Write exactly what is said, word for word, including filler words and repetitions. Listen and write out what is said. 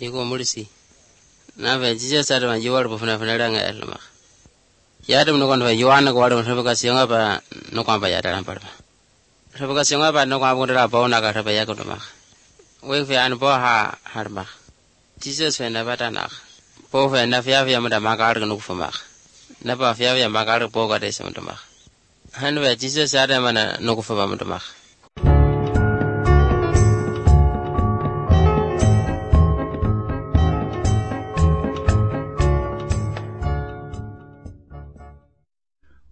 iko mulisi na ve Jesus ada man yuwar bu funa funa ranga elma ya dum no kon ve yuwana ko wadu sabaka sionga ba no kon ba ya dalam parma sabaka sionga ba no kon ba ndara ba na ka raba ya ko ma we fe an bo ha harma Jesus fe na bata na po fe na fia fia mada ma ka no fu ma na ba fia fia ma ka po ga de sem ma han ve Jesus ada mana no ko fa ba ma